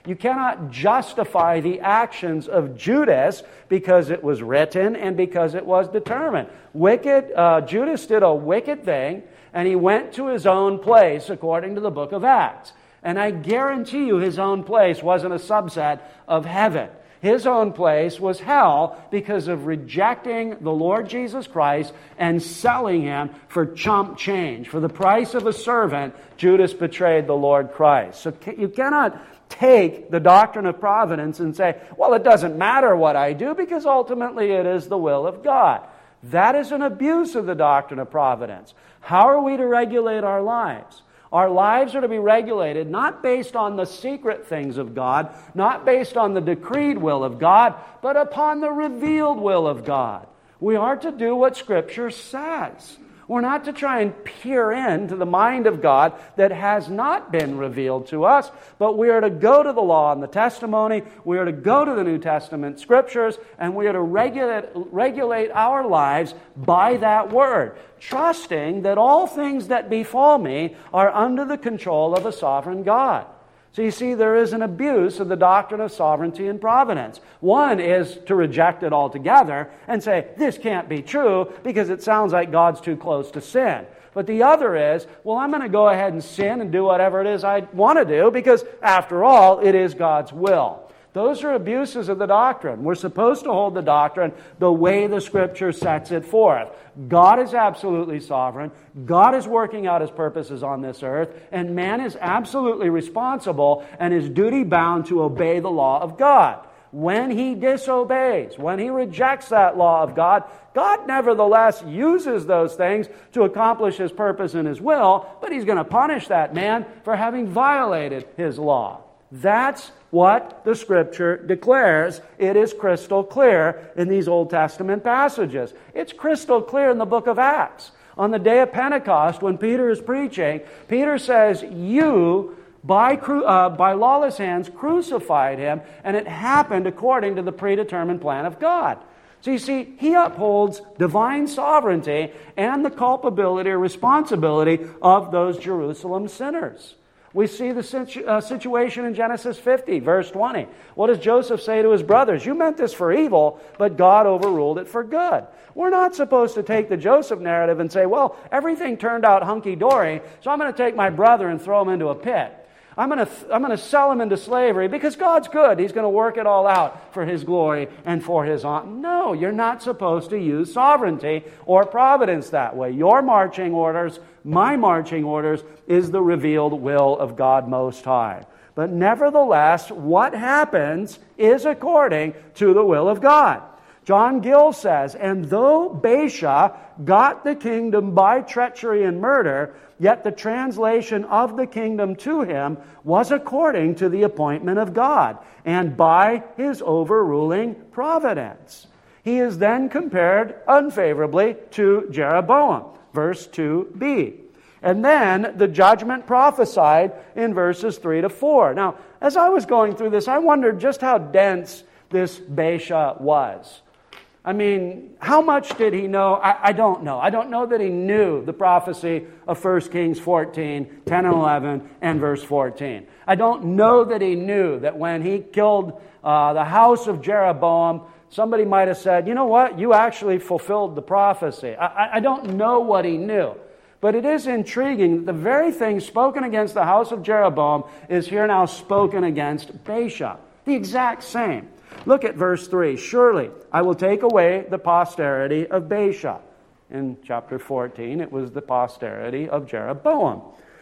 [SPEAKER 1] You cannot justify the actions of Judas because it was written and because it was determined. Wicked, uh, Judas did a wicked thing, and he went to his own place according to the book of Acts. And I guarantee you his own place wasn't a subset of heaven. His own place was hell because of rejecting the Lord Jesus Christ and selling Him for chump change. For the price of a servant, Judas betrayed the Lord Christ. So you cannot take the doctrine of providence and say, well, it doesn't matter what I do because ultimately it is the will of God. That is an abuse of the doctrine of providence. How are we to regulate our lives? Our lives are to be regulated not based on the secret things of God, not based on the decreed will of God, but upon the revealed will of God. We are to do what Scripture says. We're not to try and peer into the mind of God that has not been revealed to us, but we are to go to the law and the testimony, we are to go to the New Testament Scriptures, and we are to regulate, regulate our lives by that Word, trusting that all things that befall me are under the control of a sovereign God. So you see, there is an abuse of the doctrine of sovereignty and providence. One is to reject it altogether and say, this can't be true because it sounds like God's too close to sin. But the other is, well, I'm going to go ahead and sin and do whatever it is I want to do because, after all, it is God's will. Those are abuses of the doctrine. We're supposed to hold the doctrine the way the Scripture sets it forth. God is absolutely sovereign. God is working out His purposes on this earth. And man is absolutely responsible and is duty-bound to obey the law of God. When he disobeys, when he rejects that law of God, God nevertheless uses those things to accomplish His purpose and His will, but He's going to punish that man for having violated His law. That's what the Scripture declares. It is crystal clear in these Old Testament passages. It's crystal clear in the book of Acts. On the day of Pentecost, when Peter is preaching, Peter says, you, by, cru- uh, by lawless hands, crucified Him, and it happened according to the predetermined plan of God. So you see, he upholds divine sovereignty and the culpability or responsibility of those Jerusalem sinners. We see the situ- uh, situation in Genesis fifty, verse twenty. What does Joseph say to his brothers? You meant this for evil, but God overruled it for good. We're not supposed to take the Joseph narrative and say, well, everything turned out hunky-dory, so I'm going to take my brother and throw him into a pit. I'm going to I'm going to sell him into slavery because God's good. He's going to work it all out for His glory and for His honor. No, you're not supposed to use sovereignty or providence that way. Your marching orders, my marching orders, is the revealed will of God Most High. But nevertheless, what happens is according to the will of God. John Gill says, and though Baasha got the kingdom by treachery and murder, yet the translation of the kingdom to him was according to the appointment of God, and by His overruling providence. He is then compared unfavorably to Jeroboam, verse two b. And then the judgment prophesied in verses three to four. Now, as I was going through this, I wondered just how dense this Baasha was. I mean, how much did he know? I, I don't know. I don't know that he knew the prophecy of First Kings fourteen, ten and eleven, and verse fourteen. I don't know that he knew that when he killed uh, the house of Jeroboam, somebody might have said, you know what, you actually fulfilled the prophecy. I, I don't know what he knew. But it is intriguing that the very thing spoken against the house of Jeroboam is here now spoken against Baasha. The exact same. Look at verse three. Surely I will take away the posterity of Baasha. In chapter fourteen, it was the posterity of Jeroboam.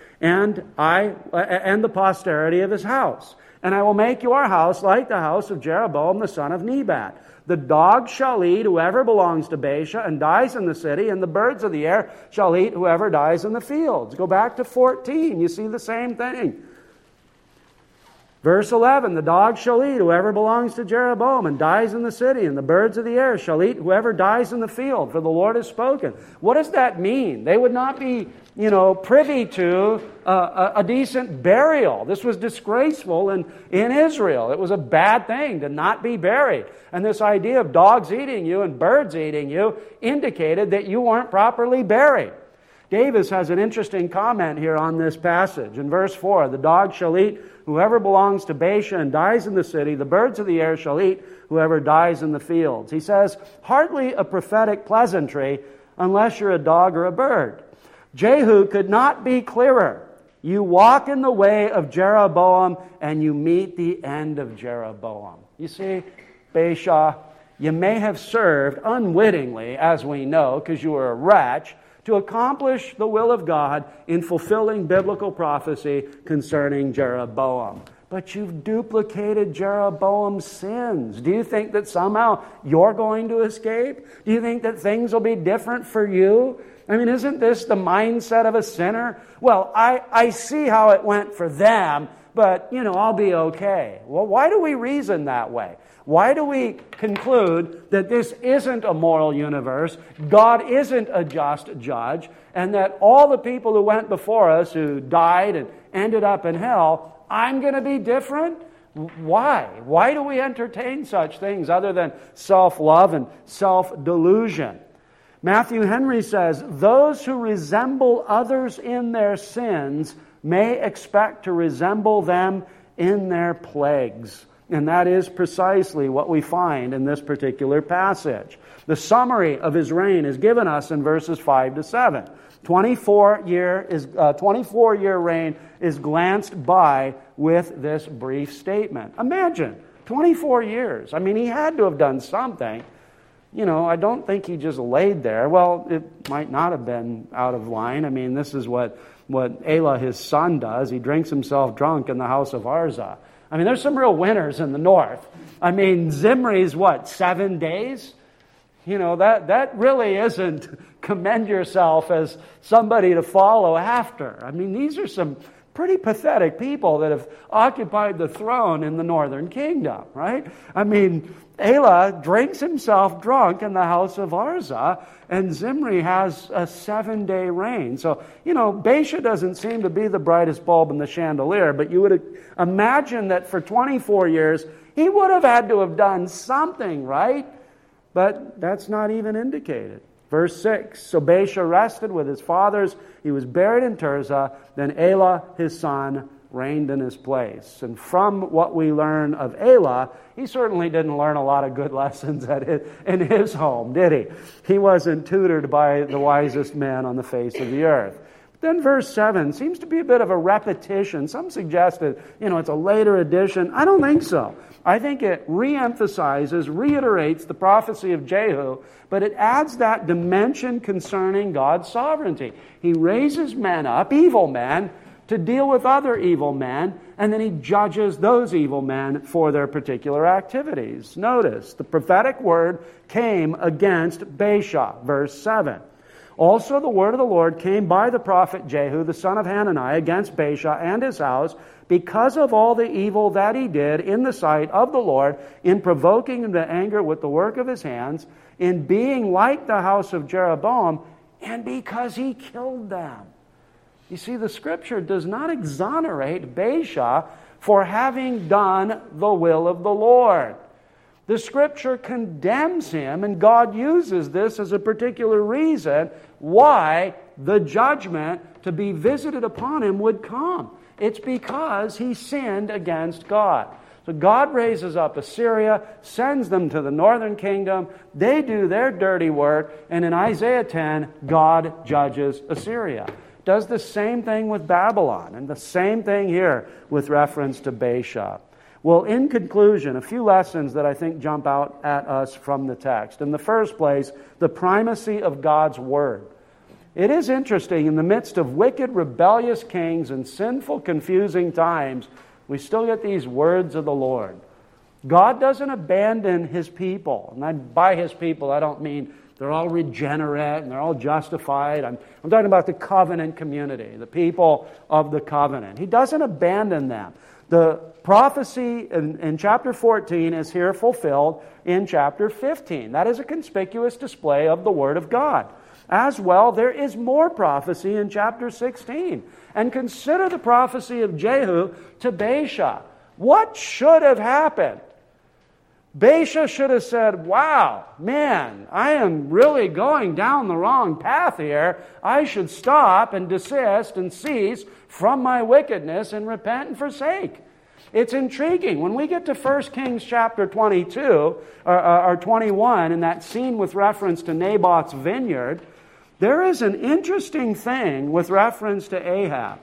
[SPEAKER 1] And I and the posterity of his house. And I will make your house like the house of Jeroboam the son of Nebat. The dog shall eat whoever belongs to Baasha and dies in the city, and the birds of the air shall eat whoever dies in the fields. Go back to fourteen. You see the same thing. Verse eleven, the dog shall eat whoever belongs to Jeroboam and dies in the city, and the birds of the air shall eat whoever dies in the field, for the Lord has spoken. What does that mean? They would not be, you know, privy to a, a, a decent burial. This was disgraceful in, in Israel. It was a bad thing to not be buried. And this idea of dogs eating you and birds eating you indicated that you weren't properly buried. Davis has an interesting comment here on this passage. In verse four, the dog shall eat whoever belongs to Baasha and dies in the city. The birds of the air shall eat whoever dies in the fields. He says, hardly a prophetic pleasantry unless you're a dog or a bird. Jehu could not be clearer. You walk in the way of Jeroboam and you meet the end of Jeroboam. You see, Baasha, you may have served unwittingly, as we know, because you were a wretch, to accomplish the will of God in fulfilling biblical prophecy concerning Jeroboam. But you've duplicated Jeroboam's sins. Do you think that somehow you're going to escape? Do you think that things will be different for you? I mean, isn't this the mindset of a sinner? Well, I, I see how it went for them, but, you know, I'll be okay. Well, why do we reason that way? Why do we conclude that this isn't a moral universe, God isn't a just judge, and that all the people who went before us, who died and ended up in hell, I'm going to be different? Why? Why do we entertain such things other than self-love and self-delusion? Matthew Henry says, those who resemble others in their sins may expect to resemble them in their plagues. And that is precisely what we find in this particular passage. The summary of his reign is given us in verses five to seven. twenty-four year is uh, twenty-four year reign is glanced by with this brief statement. Imagine, twenty-four years. I mean, he had to have done something. You know, I don't think he just laid there. Well, it might not have been out of line. I mean, this is what, what Elah, his son, does. He drinks himself drunk in the house of Arza. I mean, there's some real winners in the north. I mean, Zimri's what, seven days? You know, that, that really isn't commend yourself as somebody to follow after. I mean, these are some pretty pathetic people that have occupied the throne in the northern kingdom, right? I mean, Elah drinks himself drunk in the house of Arza, and Zimri has a seven-day reign. So, you know, Baasha doesn't seem to be the brightest bulb in the chandelier, but you would imagine that for twenty-four years, he would have had to have done something, right? But that's not even indicated. Verse six, so Baasha rested with his fathers. He was buried in Tirzah. Then Elah, his son, reigned in his place. And from what we learn of Elah, he certainly didn't learn a lot of good lessons at his, in his home, did he? He wasn't tutored by the wisest man on the face of the earth. Then verse seven seems to be a bit of a repetition. Some suggested, you know, it's a later addition. I don't think so. I think it re-emphasizes, reiterates the prophecy of Jehu, but it adds that dimension concerning God's sovereignty. He raises men up, evil men, to deal with other evil men, and then he judges those evil men for their particular activities. Notice, the prophetic word came against Baasha, verse seven. Also the word of the Lord came by the prophet Jehu, the son of Hanani, against Baasha and his house, because of all the evil that he did in the sight of the Lord, in provoking him to anger with the work of his hands, in being like the house of Jeroboam, and because he killed them. You see, the Scripture does not exonerate Baasha for having done the will of the Lord. The Scripture condemns him, and God uses this as a particular reason why the judgment to be visited upon him would come. It's because he sinned against God. So God raises up Assyria, sends them to the northern kingdom. They do their dirty work, and in Isaiah ten, God judges Assyria. Does the same thing with Babylon, and the same thing here with reference to Baasha. Well, in conclusion, a few lessons that I think jump out at us from the text. In the first place, the primacy of God's Word. It is interesting, in the midst of wicked, rebellious kings and sinful, confusing times, we still get these words of the Lord. God doesn't abandon His people. And I, by His people, I don't mean they're all regenerate and they're all justified. I'm, I'm talking about the covenant community, the people of the covenant. He doesn't abandon them. The prophecy in, in chapter fourteen is here fulfilled in chapter fifteen. That is a conspicuous display of the Word of God. As well, there is more prophecy in chapter sixteen. And consider the prophecy of Jehu to Baasha. What should have happened? Baasha should have said, wow, man, I am really going down the wrong path here. I should stop and desist and cease from my wickedness and repent and forsake. It's intriguing. When we get to First Kings chapter twenty-two, or, or twenty-one, in that scene with reference to Naboth's vineyard, there is an interesting thing with reference to Ahab.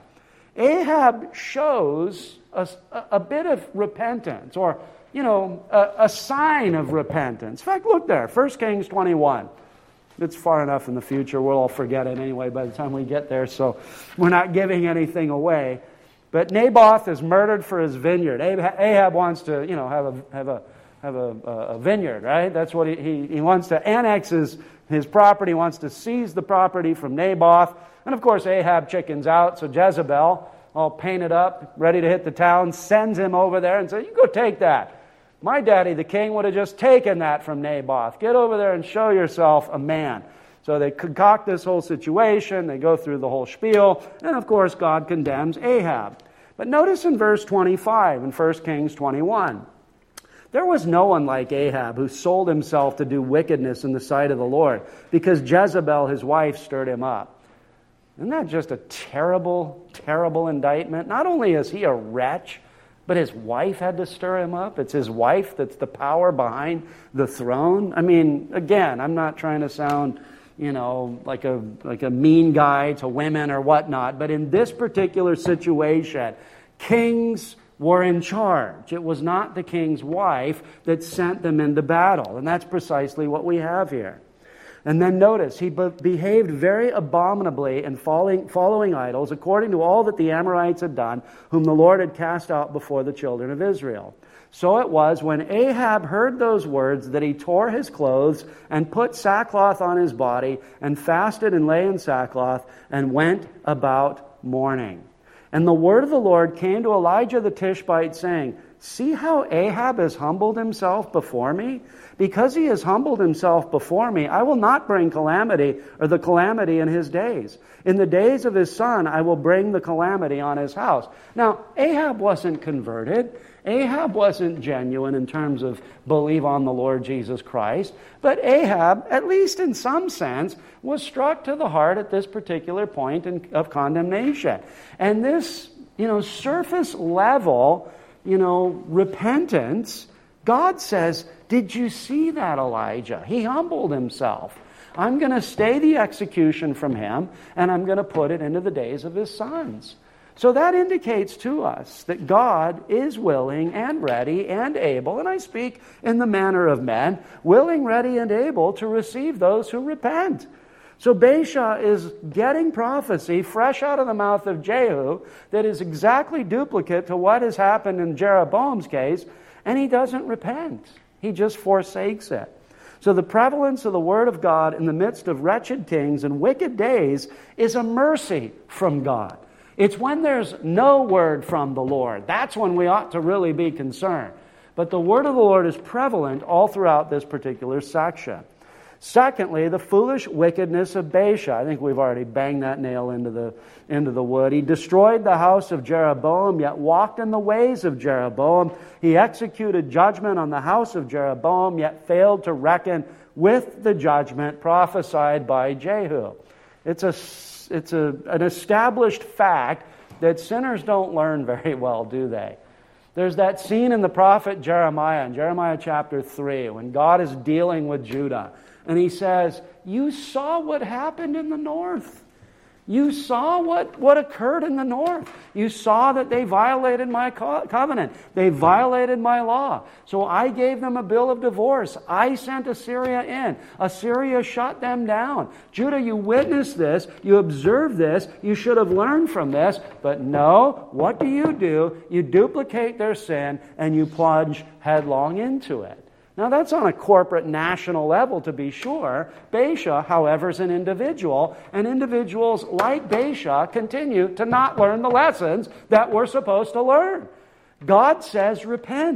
[SPEAKER 1] Ahab shows a, a bit of repentance, or, you know, a, a sign of repentance. In fact, look there, First Kings twenty-one. It's far enough in the future, we'll all forget it anyway by the time we get there, so we're not giving anything away. But Naboth is murdered for his vineyard. Ahab wants to, you know, have a have a have a, a vineyard, right? That's what he, he he wants to annex his his property. He wants to seize the property from Naboth, and of course Ahab chickens out. So Jezebel, all painted up, ready to hit the town, sends him over there and says, "You go take that. My daddy, the king, would have just taken that from Naboth. Get over there and show yourself a man." So they concoct this whole situation, they go through the whole spiel, and of course God condemns Ahab. But notice in verse twenty-five in First Kings twenty-one, there was no one like Ahab who sold himself to do wickedness in the sight of the Lord, because Jezebel, his wife, stirred him up. Isn't that just a terrible, terrible indictment? Not only is he a wretch, but his wife had to stir him up. It's his wife that's the power behind the throne. I mean, again, I'm not trying to sound, you know, like a like a mean guy to women or whatnot. But in this particular situation, kings were in charge. It was not the king's wife that sent them into battle. And that's precisely what we have here. And then notice, he be- behaved very abominably in following, following idols, according to all that the Amorites had done, whom the Lord had cast out before the children of Israel. So it was, when Ahab heard those words, that he tore his clothes and put sackcloth on his body and fasted and lay in sackcloth and went about mourning. And the word of the Lord came to Elijah the Tishbite, saying, "See how Ahab has humbled himself before me? Because he has humbled himself before me, I will not bring calamity, or the calamity in his days. In the days of his son, I will bring the calamity on his house." Now, Ahab wasn't converted. Ahab wasn't genuine in terms of believe on the Lord Jesus Christ. But Ahab, at least in some sense, was struck to the heart at this particular point in, of condemnation. And this, you know, surface level, you know, repentance, God says, "Did you see that, Elijah? He humbled himself. I'm going to stay the execution from him, and I'm going to put it into the days of his sons." So that indicates to us that God is willing and ready and able, and I speak in the manner of men, willing, ready, and able to receive those who repent. So Baasha is getting prophecy fresh out of the mouth of Jehu that is exactly duplicate to what has happened in Jeroboam's case, and he doesn't repent. He just forsakes it. So the prevalence of the Word of God in the midst of wretched kings and wicked days is a mercy from God. It's when there's no word from the Lord. That's when we ought to really be concerned. But the word of the Lord is prevalent all throughout this particular section. Secondly, the foolish wickedness of Baasha. I think we've already banged that nail into the, into the wood. He destroyed the house of Jeroboam, yet walked in the ways of Jeroboam. He executed judgment on the house of Jeroboam, yet failed to reckon with the judgment prophesied by Jehu. It's a It's a, an established fact that sinners don't learn very well, do they? There's that scene in the prophet Jeremiah, in Jeremiah chapter three, when God is dealing with Judah. And he says, "You saw what happened in the north. You saw what, what occurred in the north. You saw that they violated my co- covenant. They violated my law. So I gave them a bill of divorce. I sent Assyria in. Assyria shut them down. Judah, you witnessed this. You observed this. You should have learned from this. But no, what do you do? You duplicate their sin and you plunge headlong into it." Now, that's on a corporate national level, to be sure. Baasha, however, is an individual, and individuals like Baasha continue to not learn the lessons that we're supposed to learn. God says repent.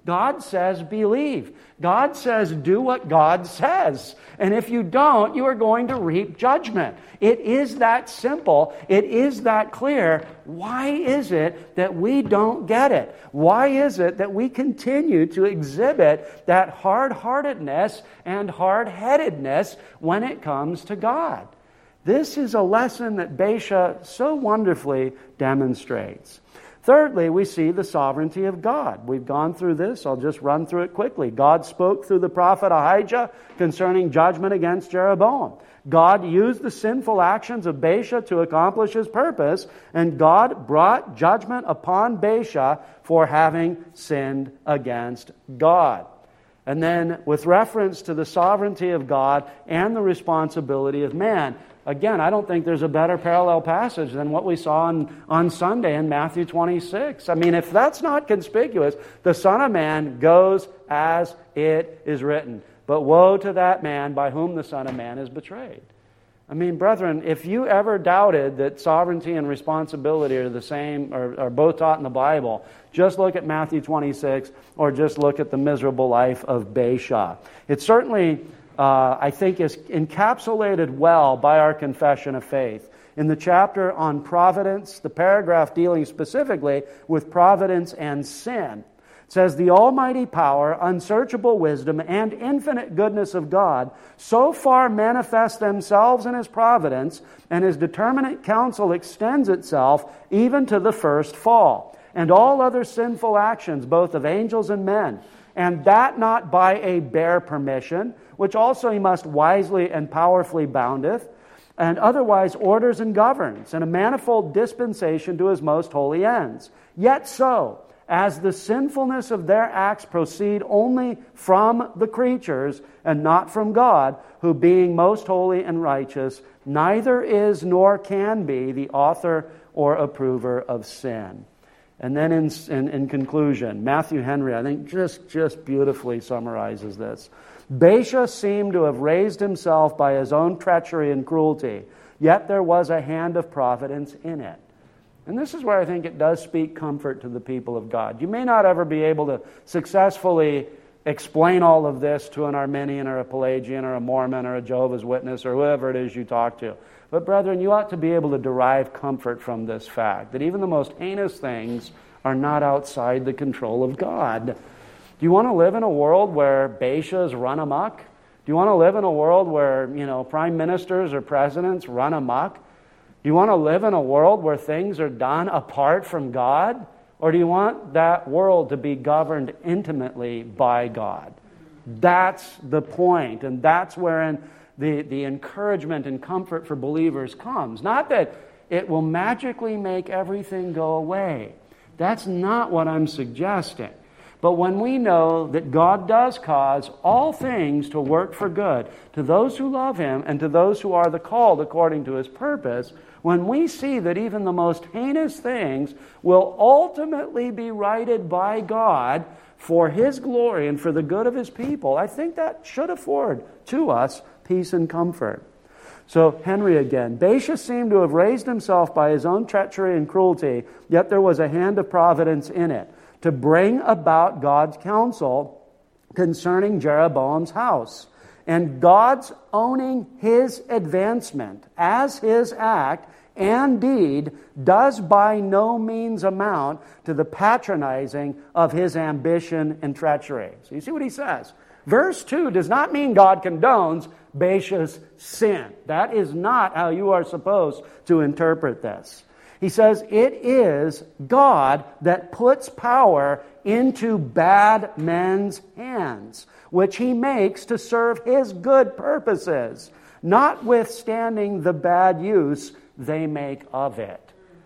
[SPEAKER 1] God says believe. God says do what God says. And if you don't, you are going to reap judgment. It is that simple. It is that clear. Why is it that we don't get it? Why is it that we continue to exhibit that hard-heartedness and hard-headedness when it comes to God? This is a lesson that Baasha so wonderfully demonstrates. Thirdly, we see the sovereignty of God. We've gone through this. I'll just run through it quickly. God spoke through the prophet Ahijah concerning judgment against Jeroboam. God used the sinful actions of Baasha to accomplish his purpose, and God brought judgment upon Baasha for having sinned against God. And then, with reference to the sovereignty of God and the responsibility of man, again, I don't think there's a better parallel passage than what we saw on, on Sunday in Matthew twenty-six. I mean, if that's not conspicuous, the Son of Man goes as it is written. But woe to that man by whom the Son of Man is betrayed. I mean, brethren, if you ever doubted that sovereignty and responsibility are the same, or are both taught in the Bible, just look at Matthew twenty-six, or just look at the miserable life of Baasha. It certainly, uh, I think, is encapsulated well by our confession of faith. In the chapter on providence, the paragraph dealing specifically with providence and sin, it says, the almighty power, unsearchable wisdom, and infinite goodness of God so far manifest themselves in His providence, and His determinate counsel extends itself even to the first fall, and all other sinful actions, both of angels and men, and that not by a bare permission, which also He must wisely and powerfully boundeth, and otherwise orders and governs, and a manifold dispensation to His most holy ends. Yet so, as the sinfulness of their acts proceed only from the creatures and not from God, who being most holy and righteous, neither is nor can be the author or approver of sin. And then in, in, in conclusion, Matthew Henry, I think, just, just beautifully summarizes this. Baasha seemed to have raised himself by his own treachery and cruelty, yet there was a hand of providence in it. And this is where I think it does speak comfort to the people of God. You may not ever be able to successfully explain all of this to an Arminian or a Pelagian or a Mormon or a Jehovah's Witness or whoever it is you talk to. But brethren, you ought to be able to derive comfort from this fact, that even the most heinous things are not outside the control of God. Do you want to live in a world where Baashas run amok? Do you want to live in a world where, you know, prime ministers or presidents run amok? Do you want to live in a world where things are done apart from God? Or do you want that world to be governed intimately by God? That's the point, and that's wherein the, the encouragement and comfort for believers comes. Not that it will magically make everything go away. That's not what I'm suggesting. But when we know that God does cause all things to work for good to those who love Him and to those who are the called according to His purpose, when we see that even the most heinous things will ultimately be righted by God for His glory and for the good of His people, I think that should afford to us peace and comfort. So, Henry again. Baasha seemed to have raised himself by his own treachery and cruelty, yet there was a hand of providence in it, to bring about God's counsel concerning Jeroboam's house. And God's owning His advancement as His act and deed does by no means amount to the patronizing of His ambition and treachery. So you see what he says. Verse two does not mean God condones Baasha's sin. That is not how you are supposed to interpret this. He says it is God that puts power into bad men's hands, which He makes to serve His good purposes, notwithstanding the bad use they make of it.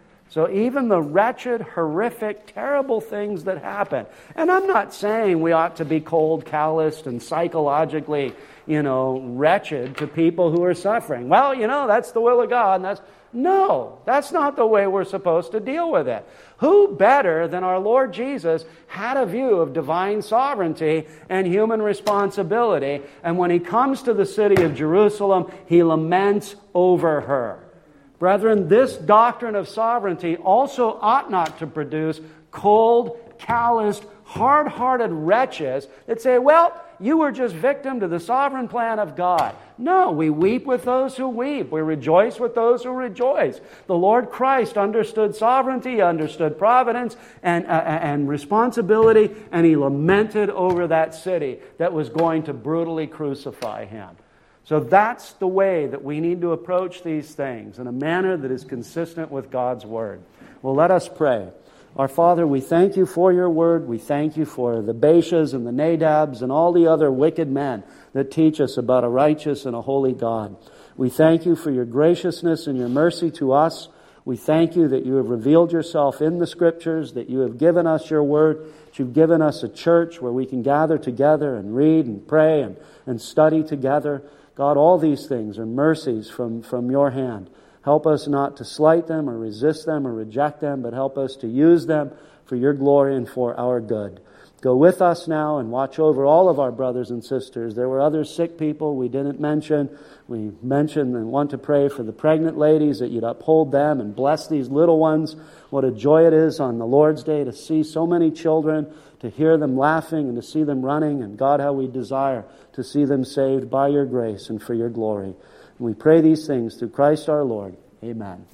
[SPEAKER 1] So even the wretched, horrific, terrible things that happen. And I'm not saying we ought to be cold, calloused, and psychologically, you know, wretched to people who are suffering. Well, you know, that's the will of God. And that's No, that's not the way we're supposed to deal with it. Who better than our Lord Jesus had a view of divine sovereignty and human responsibility? And when He comes to the city of Jerusalem, He laments over her. Brethren, this doctrine of sovereignty also ought not to produce cold, calloused, hard-hearted wretches that say, well, you were just victim to the sovereign plan of God. No, we weep with those who weep. We rejoice with those who rejoice. The Lord Christ understood sovereignty, understood providence and, uh, and responsibility, and He lamented over that city that was going to brutally crucify Him. So that's the way that we need to approach these things, in a manner that is consistent with God's Word. Well, let us pray. Our Father, we thank You for Your Word. We thank You for the Baishas and the Nadabs and all the other wicked men that teach us about a righteous and a holy God. We thank You for Your graciousness and Your mercy to us. We thank You that You have revealed Yourself in the Scriptures, that You have given us Your Word, that You've given us a church where we can gather together and read and pray and, and study together. God, all these things are mercies from, from Your hand. Help us not to slight them or resist them or reject them, but help us to use them for Your glory and for our good. Go with us now and watch over all of our brothers and sisters. There were other sick people we didn't mention. We mentioned and want to pray for the pregnant ladies, that You'd uphold them and bless these little ones. What a joy it is on the Lord's Day to see so many children, to hear them laughing and to see them running. And God, how we desire to see them saved by Your grace and for Your glory. And we pray these things through Christ our Lord. Amen.